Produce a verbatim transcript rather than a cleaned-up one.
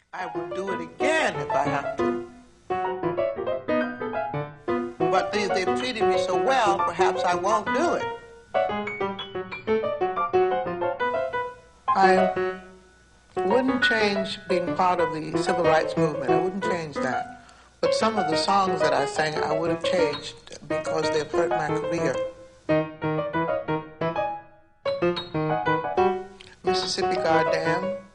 I would do it again if I have to. But they, they've treated me so well, perhaps I won't do it. I wouldn't change being part of the civil rights movement. I wouldn't change that. But some of the songs that I sang, I would have changed because they've hurt my career. Mississippi Goddam.